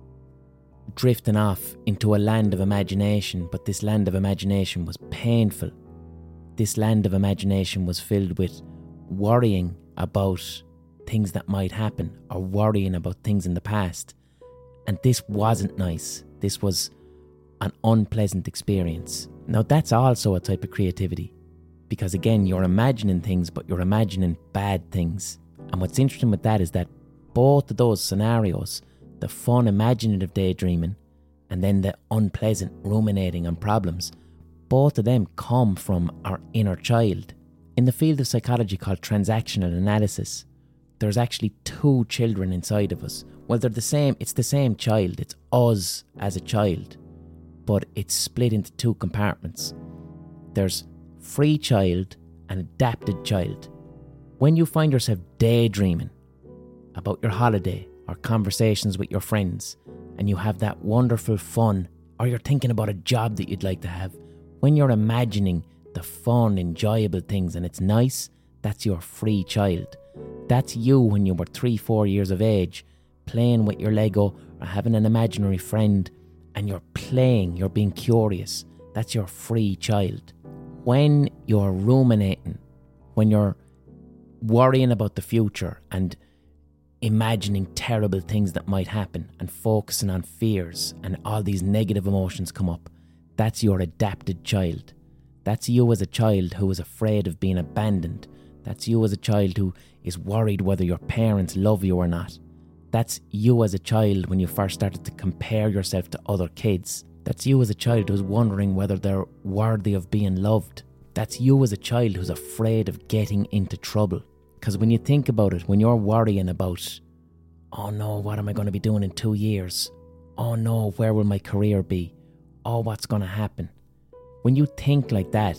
drifting off into a land of imagination, but this land of imagination was painful. This land of imagination was filled with worrying about things that might happen, or worrying about things in the past. And this wasn't nice. This was an unpleasant experience. Now, that's also a type of creativity, because again, you're imagining things, but you're imagining bad things. And what's interesting with that is that both of those scenarios, the fun imaginative daydreaming and then the unpleasant ruminating on problems, both of them come from our inner child. In the field of psychology called transactional analysis, there's actually two children inside of us. Well, they're the same, it's the same child, it's us as a child, but it's split into two compartments. There's free child and adapted child. When you find yourself daydreaming about your holiday or conversations with your friends, and you have that wonderful fun, or you're thinking about a job that you'd like to have, when you're imagining the fun, enjoyable things and it's nice, that's your free child. That's you when you were three, four years of age, playing with your Lego or having an imaginary friend, and you're playing, you're being curious. That's your free child. When you're ruminating, when you're worrying about the future and imagining terrible things that might happen and focusing on fears and all these negative emotions come up, that's your adapted child. That's you as a child who is afraid of being abandoned. That's you as a child who is worried whether your parents love you or not. That's you as a child when you first started to compare yourself to other kids. That's you as a child who's wondering whether they're worthy of being loved. That's you as a child who's afraid of getting into trouble. Because when you think about it, when you're worrying about, oh no, what am I going to be doing in two years? Oh no, where will my career be? Oh, what's going to happen? When you think like that,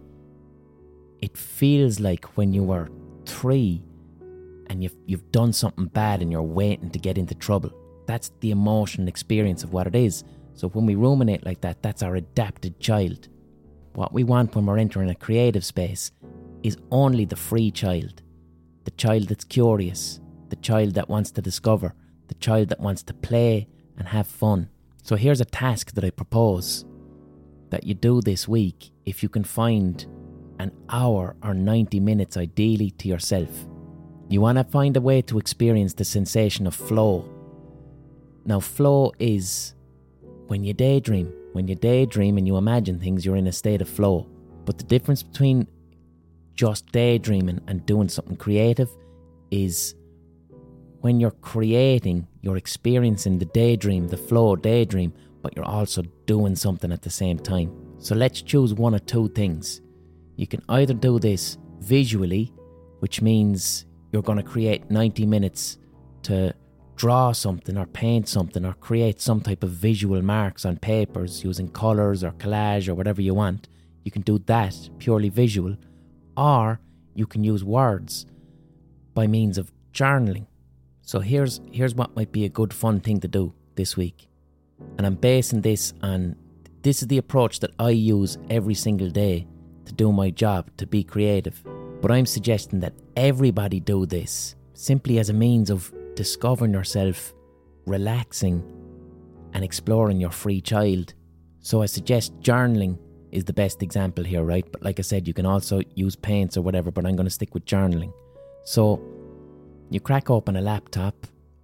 it feels like when you were three and you've, you've done something bad and you're waiting to get into trouble. That's the emotional experience of what it is. So when we ruminate like that, that's our adapted child. What we want when we're entering a creative space is only the free child. The child that's curious, the child that wants to discover, the child that wants to play and have fun. So here's a task that I propose that you do this week if you can find an hour or ninety minutes ideally to yourself. You want to find a way to experience the sensation of flow. Now, flow is when you daydream. When you daydream and you imagine things, you're in a state of flow. But the difference between just daydreaming and doing something creative is when you're creating, you're experiencing the daydream, the flow daydream, but you're also doing something at the same time. So let's choose one or two things. You can either do this visually, which means you're going to create ninety minutes to draw something or paint something or create some type of visual marks on papers using colours or collage or whatever you want. You can do that purely visual, or you can use words by means of journaling. So here's here's what might be a good fun thing to do this week. And I'm basing this on, this is the approach that I use every single day to do my job, to be creative. But I'm suggesting that everybody do this simply as a means of discovering yourself, relaxing and exploring your free child. So I suggest journaling is the best example here, right? But like I said, you can also use paints or whatever, but I'm going to stick with journaling. So you crack open a laptop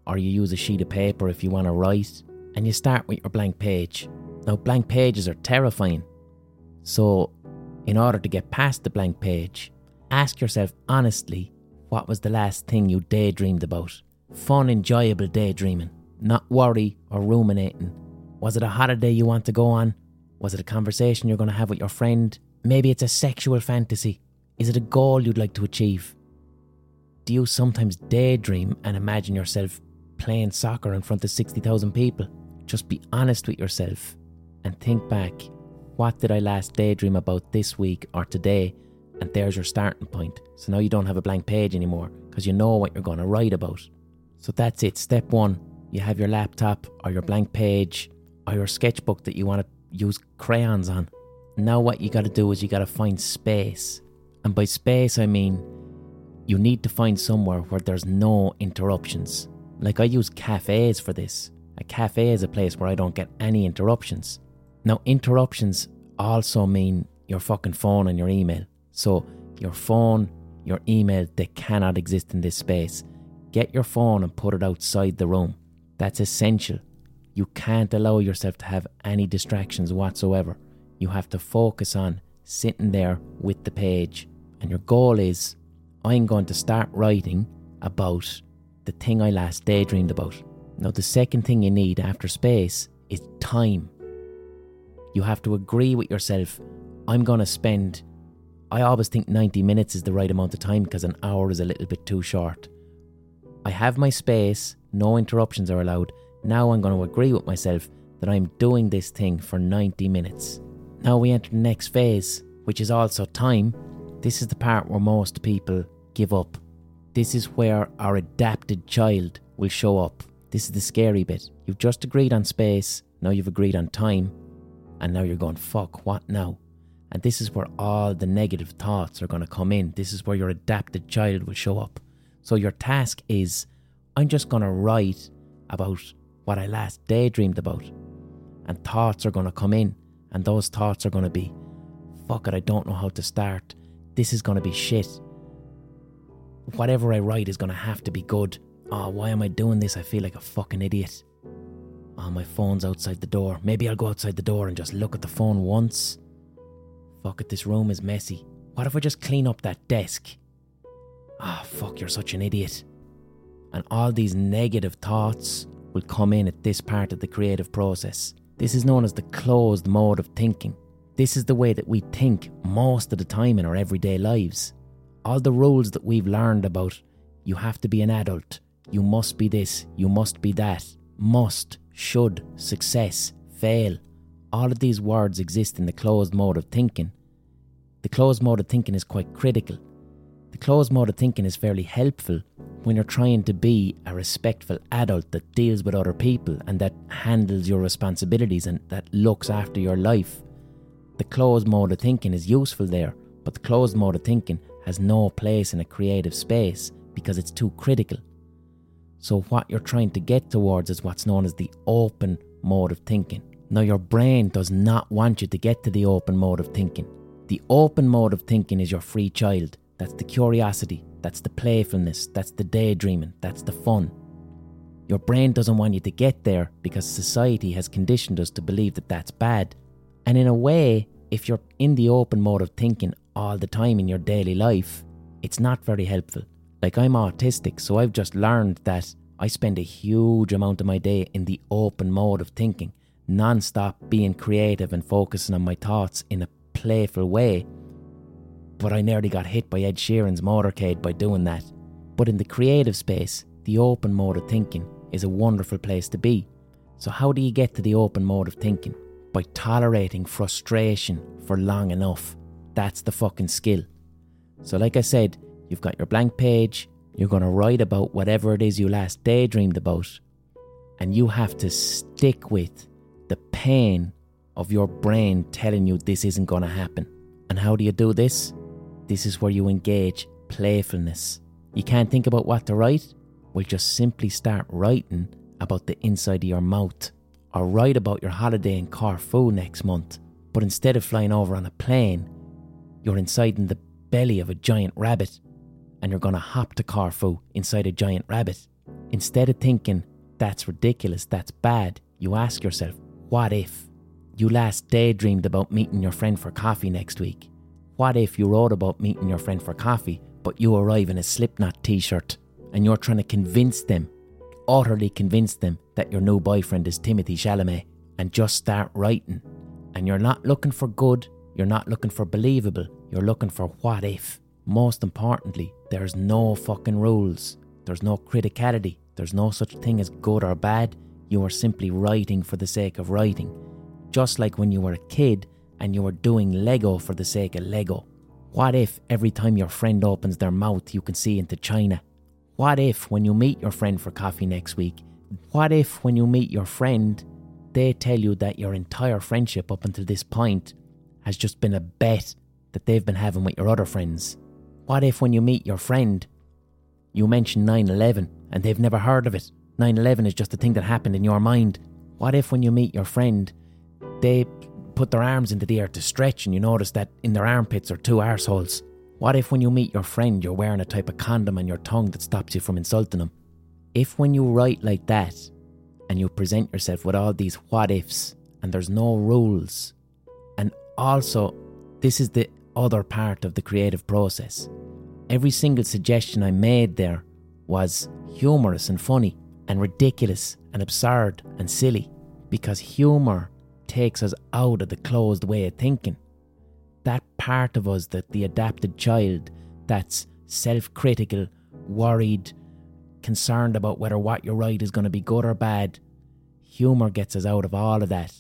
or you use a sheet of paper if you want to write, and you start with your blank page. Now, blank pages are terrifying. So, in order to get past the blank page, ask yourself honestly, what was the last thing you daydreamed about? Fun, enjoyable daydreaming, not worry or ruminating. Was it a holiday you want to go on? Was it a conversation you're going to have with your friend? Maybe it's a sexual fantasy. Is it a goal you'd like to achieve? Do you sometimes daydream and imagine yourself playing soccer in front of sixty thousand people? Just be honest with yourself and think back. What did I last daydream about this week or today? And there's your starting point. So now you don't have a blank page anymore because you know what you're going to write about. So that's it. Step one, you have your laptop or your blank page or your sketchbook that you want to use crayons on. Now what you got to do is you got to find space. And by space I mean you need to find somewhere where there's no interruptions. Like I use cafes for this. A cafe is a place where I don't get any interruptions. Now interruptions also mean your fucking phone and your email. So your phone, your email, they cannot exist in this space. Get your phone and put it outside the room. That's essential. You can't allow yourself to have any distractions whatsoever. You have to focus on sitting there with the page. And your goal is, I'm going to start writing about the thing I last daydreamed about. Now the second thing you need after space is time. You have to agree with yourself, I'm going to spend, I always think ninety minutes is the right amount of time because an hour is a little bit too short. I have my space, no interruptions are allowed. Now I'm going to agree with myself that I'm doing this thing for ninety minutes. Now we enter the next phase, which is also time. This is the part where most people give up. This is where our adapted child will show up. This is the scary bit. You've just agreed on space, now you've agreed on time, and now you're going, fuck, what now? And this is where all the negative thoughts are going to come in. This is where your adapted child will show up. So your task is, I'm just going to write about what I last daydreamed about. And thoughts are going to come in. And those thoughts are going to be, fuck it, I don't know how to start. This is going to be shit. Whatever I write is going to have to be good. Oh, why am I doing this? I feel like a fucking idiot. Oh, my phone's outside the door. Maybe I'll go outside the door and just look at the phone once. Fuck it, this room is messy. What if I just clean up that desk? Ah, oh, fuck, you're such an idiot. And all these negative thoughts will come in at this part of the creative process. This is known as the closed mode of thinking. This is the way that we think most of the time in our everyday lives. All the rules that we've learned about, you have to be an adult, you must be this, you must be that, must, should, success, fail. All of these words exist in the closed mode of thinking. The closed mode of thinking is quite critical. The closed mode of thinking is fairly helpful when you're trying to be a respectful adult that deals with other people and that handles your responsibilities and that looks after your life. The closed mode of thinking is useful there, but the closed mode of thinking has no place in a creative space because it's too critical. So what you're trying to get towards is what's known as the open mode of thinking. Now your brain does not want you to get to the open mode of thinking. The open mode of thinking is your free child. That's the curiosity, that's the playfulness, that's the daydreaming, that's the fun. Your brain doesn't want you to get there because society has conditioned us to believe that that's bad. And in a way, if you're in the open mode of thinking all the time in your daily life, it's not very helpful. Like, I'm autistic, so I've just learned that I spend a huge amount of my day in the open mode of thinking, non-stop being creative and focusing on my thoughts in a playful way. But I nearly got hit by Ed Sheeran's motorcade by doing that. But in the creative space, the open mode of thinking is a wonderful place to be. So how do you get to the open mode of thinking? By tolerating frustration for long enough. That's the fucking skill. So like I said, you've got your blank page, you're going to write about whatever it is you last daydreamed about, and you have to stick with the pain of your brain telling you this isn't going to happen. And how do you do this? This is where you engage playfulness. You can't think about what to write? Well, just simply start writing about the inside of your mouth, or write about your holiday in Corfu next month. But instead of flying over on a plane, you're inside in the belly of a giant rabbit, and you're going to hop to Corfu inside a giant rabbit. Instead of thinking, that's ridiculous, that's bad, you ask yourself, what if you last daydreamed about meeting your friend for coffee next week? What if you wrote about meeting your friend for coffee, but you arrive in a Slipknot t-shirt and you're trying to convince them, utterly convince them that your new boyfriend is Timothée Chalamet, and just start writing? And you're not looking for good, you're not looking for believable, you're looking for what if. Most importantly, there's no fucking rules. There's no criticality. There's no such thing as good or bad. You are simply writing for the sake of writing. Just like when you were a kid and you were doing Lego for the sake of Lego. What if every time your friend opens their mouth you can see into China? What if when you meet your friend for coffee next week, what if when you meet your friend, they tell you that your entire friendship up until this point has just been a bet that they've been having with your other friends? What if when you meet your friend, you mention nine eleven and they've never heard of it? nine eleven is just a thing that happened in your mind. What if when you meet your friend, they put their arms into the air to stretch and you notice that in their armpits are two arseholes? What if when you meet your friend, you're wearing a type of condom on your tongue that stops you from insulting them? If when you write like that and you present yourself with all these what ifs and there's no rules, and also this is the other part of the creative process. Every single suggestion I made there was humorous and funny and ridiculous and absurd and silly, because humour takes us out of the closed way of thinking. That part of us, that the adapted child that's self-critical, worried, concerned about whether what you write is going to be good or bad, humour gets us out of all of that.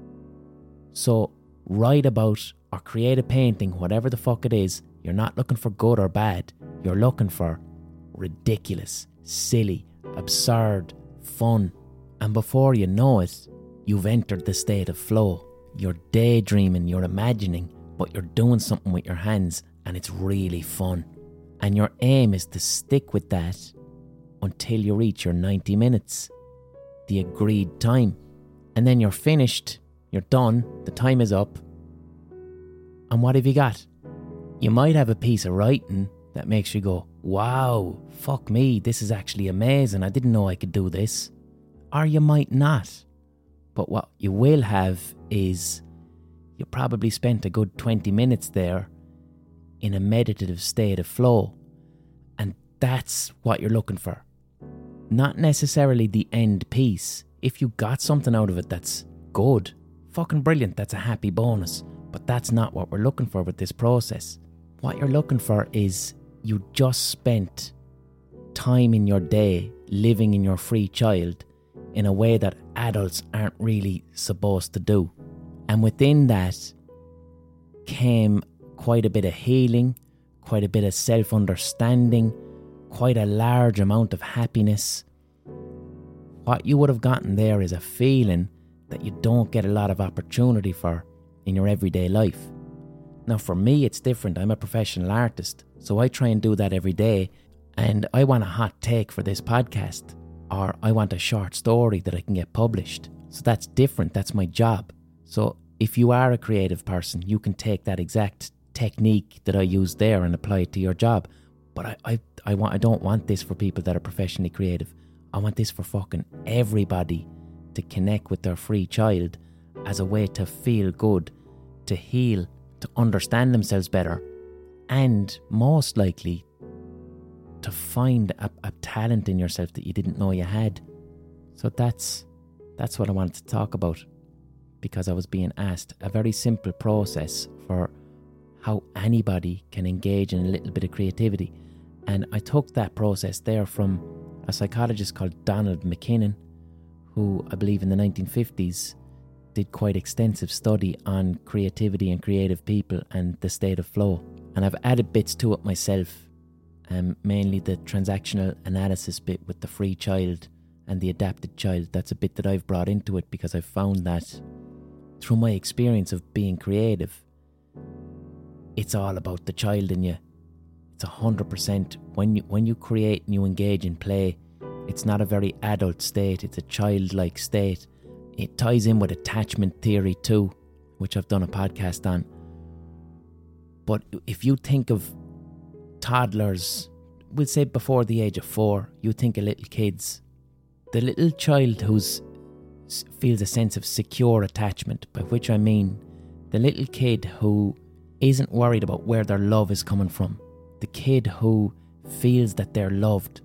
So write about or create a painting, whatever the fuck it is. You're not looking for good or bad. You're looking for ridiculous, silly, absurd, fun. And before you know it, you've entered the state of flow. You're daydreaming, you're imagining, but you're doing something with your hands and it's really fun. And your aim is to stick with that until you reach your ninety minutes, the agreed time. And then you're finished, you're done, the time is up. And what have you got? You might have a piece of writing that makes you go, wow, fuck me, this is actually amazing, I didn't know I could do this. Or you might not. But what you will have is you probably spent a good twenty minutes there in a meditative state of flow. And that's what you're looking for. Not necessarily the end piece. If you got something out of it that's good, fucking brilliant, that's a happy bonus. But that's not what we're looking for with this process. What you're looking for is you just spent time in your day living in your free child in a way that adults aren't really supposed to do. And within that came quite a bit of healing, quite a bit of self-understanding, quite a large amount of happiness. What you would have gotten there is a feeling that you don't get a lot of opportunity for in your everyday life. Now for me it's different. I'm a professional artist, so I try and do that every day. And I want a hot take for this podcast, or I want a short story that I can get published. So that's different, that's my job. So if you are a creative person, you can take that exact technique that I use there and apply it to your job. But I, I, I, want, I don't want this for people that are professionally creative. I want this for fucking everybody to connect with their free child as a way to feel good, to heal, to understand themselves better, and most likely to find a, a talent in yourself that you didn't know you had. So that's that's what I wanted to talk about, because I was being asked a very simple process for how anybody can engage in a little bit of creativity. And I took that process there from a psychologist called Donald McKinnon, who I believe in the nineteen fifties did quite extensive study on creativity and creative people and the state of flow. And I've added bits to it myself, um, mainly the transactional analysis bit with the free child and the adapted child. That's a bit that I've brought into it because I've found that through my experience of being creative, it's all about the child in you. It's one hundred percent. When you, when you create and you engage in play, it's not a very adult state, it's a childlike state. It ties in with attachment theory too, which I've done a podcast on. But if you think of toddlers we'll say before the age of four, you think of little kids. The little child who feels a sense of secure attachment, by which I mean the little kid who isn't worried about where their love is coming from. The kid who feels that they're loved.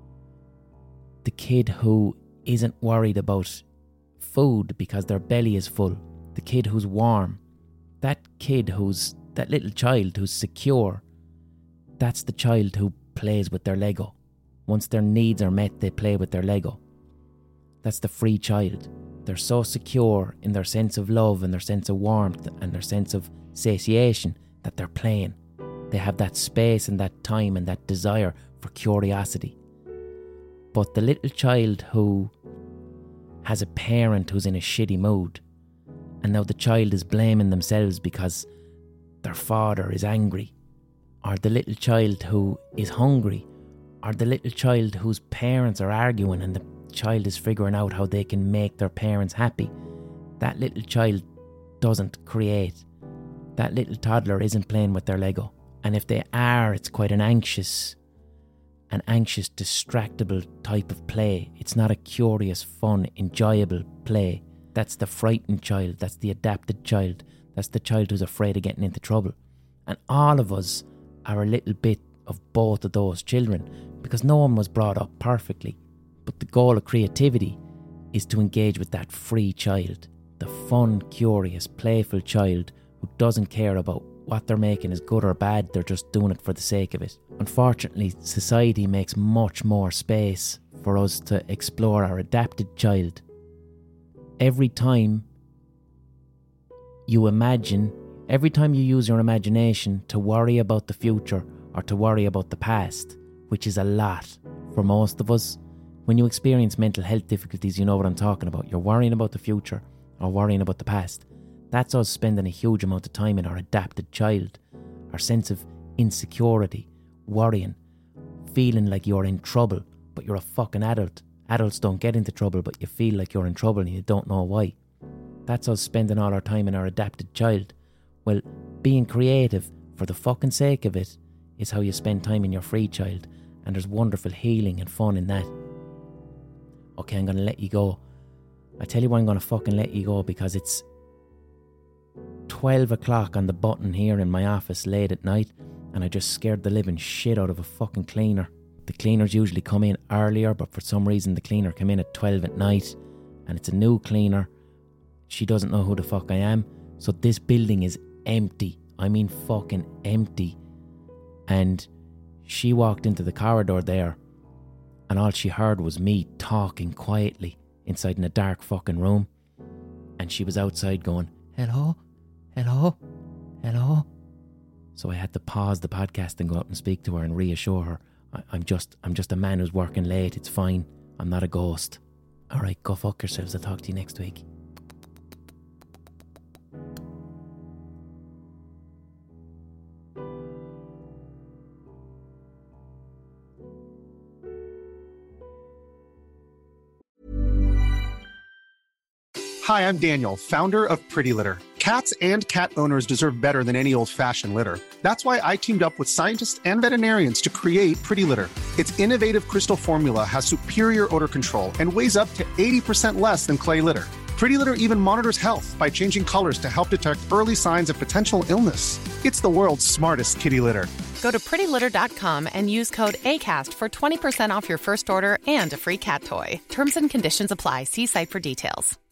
The kid who isn't worried about food because their belly is full. The kid who's warm. That kid who's, that little child who's secure. That's the child who plays with their Lego. Once their needs are met, they play with their Lego. That's the free child. They're so secure in their sense of love and their sense of warmth and their sense of satiation that they're playing. They have that space and that time and that desire for curiosity. But the little child who has a parent who's in a shitty mood, and now the child is blaming themselves because their father is angry, or the little child who is hungry, or the little child whose parents are arguing and the child is figuring out how they can make their parents happy. That little child doesn't create. That little toddler isn't playing with their Lego. And if they are, it's quite an anxious, an anxious, distractible type of play. It's not a curious, fun, enjoyable play. That's the frightened child. That's the adapted child. That's the child who's afraid of getting into trouble. And all of us are a little bit of both of those children, because no one was brought up perfectly. But the goal of creativity is to engage with that free child, the fun, curious, playful child who doesn't care about what they're making is good or bad, they're just doing it for the sake of it. Unfortunately, society makes much more space for us to explore our adapted child. Every time you imagine, every time you use your imagination to worry about the future or to worry about the past, which is a lot for most of us, when you experience mental health difficulties, you know what I'm talking about. You're worrying about the future or worrying about the past. That's us spending a huge amount of time in our adapted child, our sense of insecurity, worrying, feeling like you're in trouble, but you're a fucking adult. Adults don't get into trouble, but you feel like you're in trouble and you don't know why. That's us spending all our time in our adapted child. Well, being creative for the fucking sake of it is how you spend time in your free child, and there's wonderful healing and fun in that. Okay, I'm going to let you go. I tell you why I'm going to fucking let you go, because it's twelve o'clock on the button here in my office late at night, and I just scared the living shit out of a fucking cleaner. The cleaners usually come in earlier, but for some reason the cleaner came in at twelve at night, and it's a new cleaner. She doesn't know who the fuck I am, so this building is empty. I mean fucking empty. And she walked into the corridor there, and all she heard was me talking quietly inside in a dark fucking room. And she was outside going, hello, hello, hello. So I had to pause the podcast and go out and speak to her and reassure her, I- I'm just I'm just a man who's working late, it's fine, I'm not a ghost. Alright, go fuck yourselves, I'll talk to you next week. Hi, I'm Daniel, founder of Pretty Litter. Cats and cat owners deserve better than any old-fashioned litter. That's why I teamed up with scientists and veterinarians to create Pretty Litter. Its innovative crystal formula has superior odor control and weighs up to eighty percent less than clay litter. Pretty Litter even monitors health by changing colors to help detect early signs of potential illness. It's the world's smartest kitty litter. Go to pretty litter dot com and use code ACAST for twenty percent off your first order and a free cat toy. Terms and conditions apply. See site for details.